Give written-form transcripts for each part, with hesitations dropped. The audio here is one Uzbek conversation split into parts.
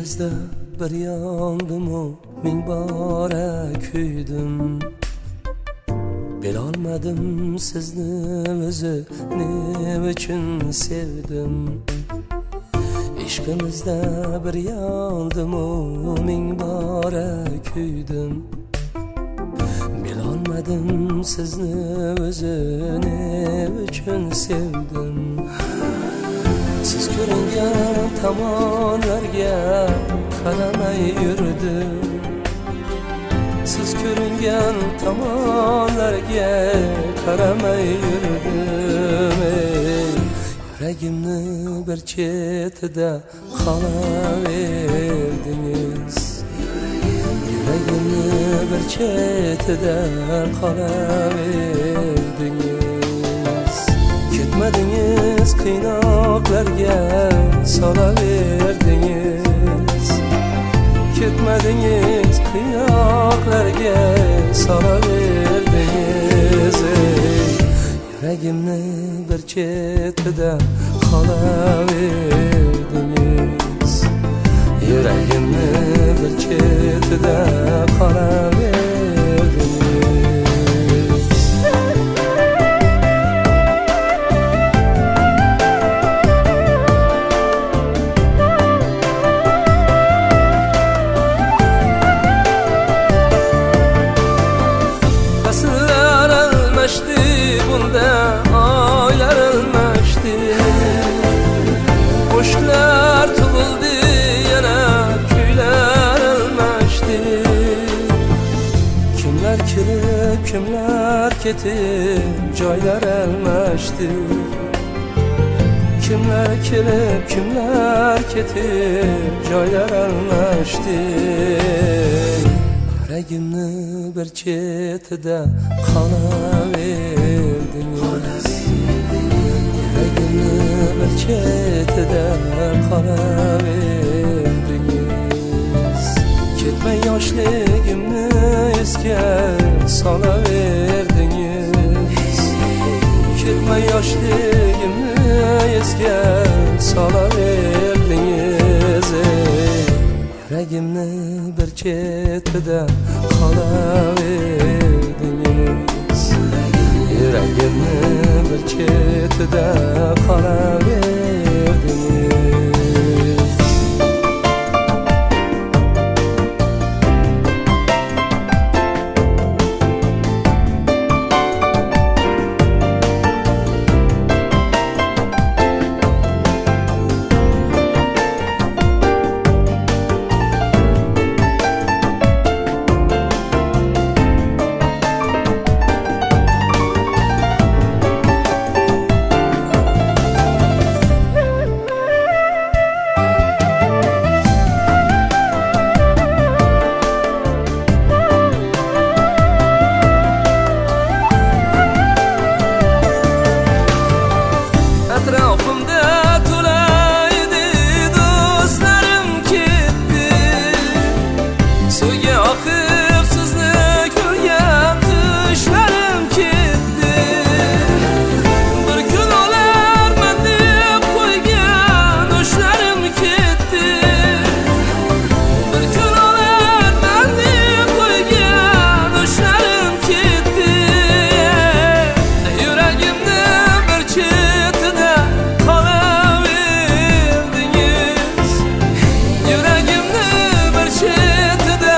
Ikimizde bir yandım ming bora kuydim. Bilolmadim sizni o'zi ne uchun sevdim. İşkimizde bir yandım ming bora kuydim. Bilolmadim sizni o'zi ne uchun sevdim. Siz ko'ringan tomonlarga qaramay yurdim. Siz ko'ringan tomonlarga qaramay yurdim. Yuragimni bir chetida qolaverdingiz. Yuragimni bir chetida qolaverdingiz. Ketmadingiz, qiynoqlarga solaverdingiz. Ketmadingiz, qiynoqlarga solaverdingiz. Yuragimni bir chetida qolaverdingiz. Yuragimni bir chetida qolaverdingiz. Bunda oylar almashdi, qo'shiqlar tug'ildi, yana kuylar almashdi. Kimlar kelib, kimlar ketib, joylar almashdi. Kimlar kelib, kimlar ketib, joylar almashdi. Yuragimni bir chetida qolaverdingiz. Yuragimni bir chetida qolaverdingiz. Ketmay yoshligimni esga solaverdingiz. Ketmay yoshligimni esga solaverdingiz. Yuragimni bir chetida qolaverdingiz. Yuragimni bir chetida qolaverdingiz. Etrafımda to'laydi do'stlarim ketdi. Suvga oqib sizni ko'rgan tushlarim ketdi. Bir kun olarman deb qo'ygan oshlarim ketdi. Bir kun olarman deb qo'ygan oshlarim ketdi. Yuragimni bir chetida qolaverdingiz. Yuragimni bir chetida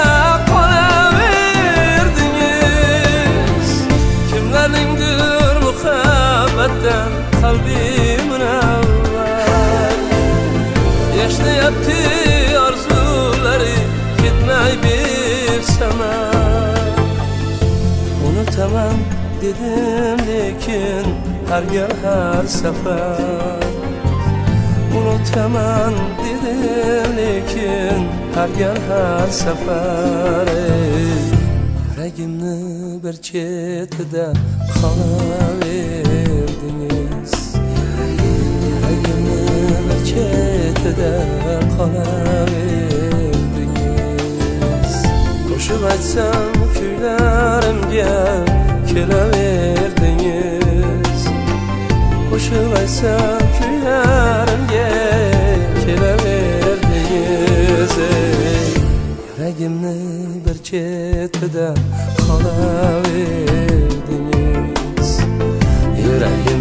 qolaverdingiz. Kimlarningdir muhabbatdan qalbi munavvar. Yashayapti orzulari ketmay besamar. Unutaman dedim lekin har gal har safar. Unutaman dedim lekin har gal har safar. Yuragimni bir chetida qolaverdingiz. Yuragimni bir chetida qolaverdingiz. Qo'shib aytsam kuylarimga kelaverdingiz. Qo'shib aytsam kuylarimga kelaverdingiz. ichida qolaverdingiz. Yuragim